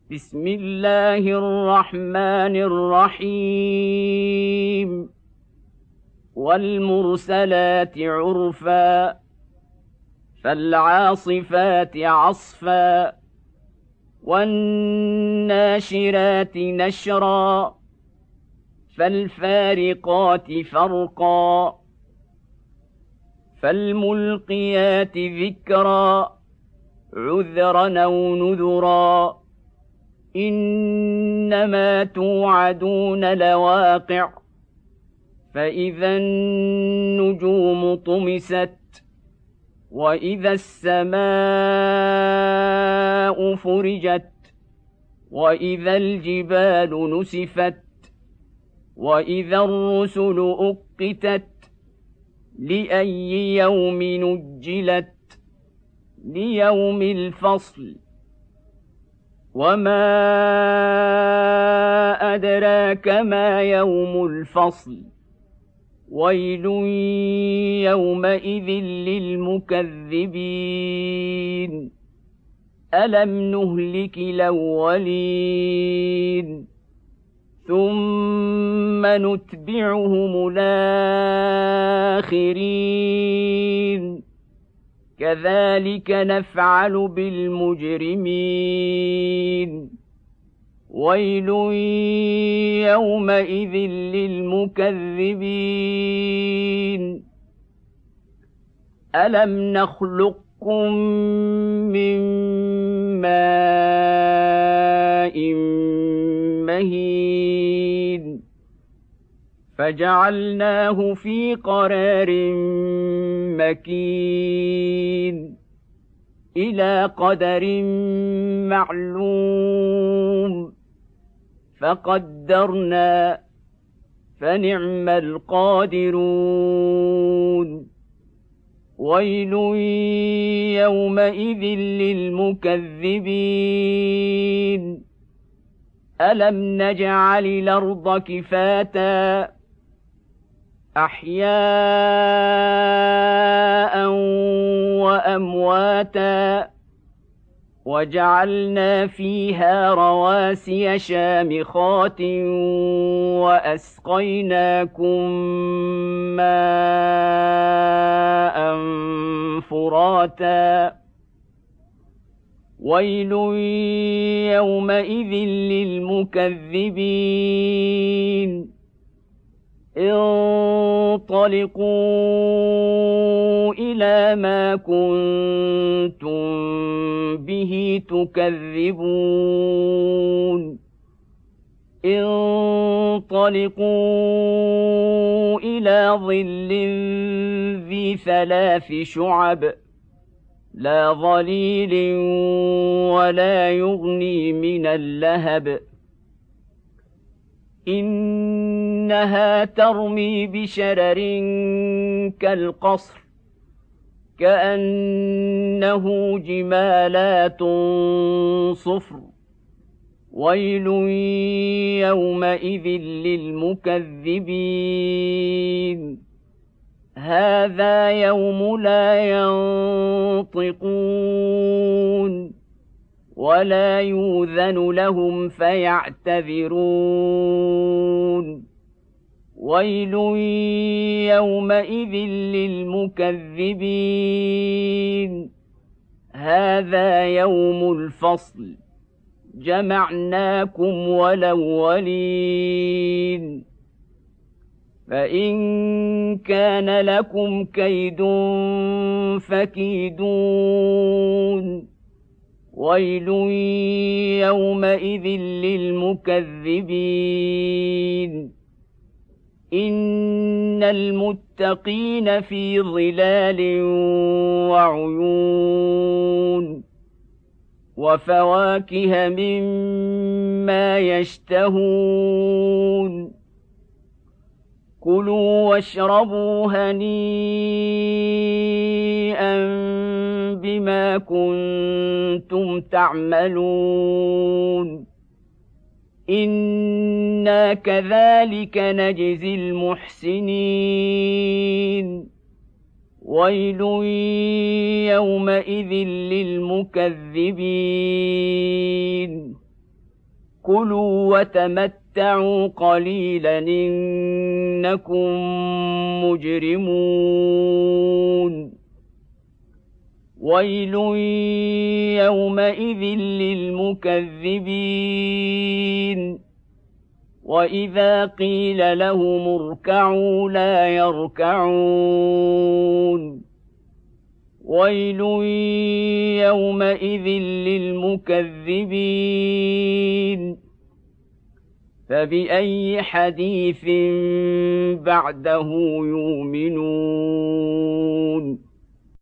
بسم الله الرحمن الرحيم والمرسلات عرفا فالعاصفات عصفا والناشرات نشرا فالفارقات فرقا فالملقيات ذكرا عذرا أو نذرا إنما توعدون لواقع فإذا النجوم طمست وإذا السماء فرجت وإذا الجبال نسفت وإذا الرسل أقتت لأي يوم نجلت ليوم الفصل وما أدراك ما يوم الفصل ويل يومئذ للمكذبين ألم نهلك الأولين ثم نتبعهم الآخرين كذلك نفعل بالمجرمين ويل يومئذ للمكذبين ألم نخلقكم من ماء مهين فجعلناه في قرار مكين إلى قدر معلوم فقدرنا فنعم القادرون ويل يومئذ للمكذبين ألم نجعل الأرض كفاتا أحياء وأمواتا وجعلنا فيها رواسي شامخات وأسقيناكم ماء فراتا ويل يومئذ للمكذبين انطلقوا إلى ما كنتم به تكذبون انطلقوا إلى ظل ذي 3 شعب لا ظليل ولا يغني من اللهب إنها ترمي بشرر كالقصر كأنه جمالات صفر ويل يومئذ للمكذبين هذا يوم لا ينطقون ولا يؤذن لهم فيعتذرون ويل يومئذ للمكذبين هذا يوم الفصل جمعناكم والأولين فإن كان لكم كيد فكيدون ويل يومئذ للمكذبين إن المتقين في ظلال وعيون وفواكه مما يشتهون كلوا واشربوا هنيئا بما كنتم تعملون إنا كذلك نجزي المحسنين ويل يومئذ للمكذبين كلوا وتمتعوا قليلا إنكم مجرمون ويل يومئذ للمكذبين وإذا قيل لهم اركعوا لا يركعون ويل يومئذ للمكذبين فبأي حديث بعده يؤمنون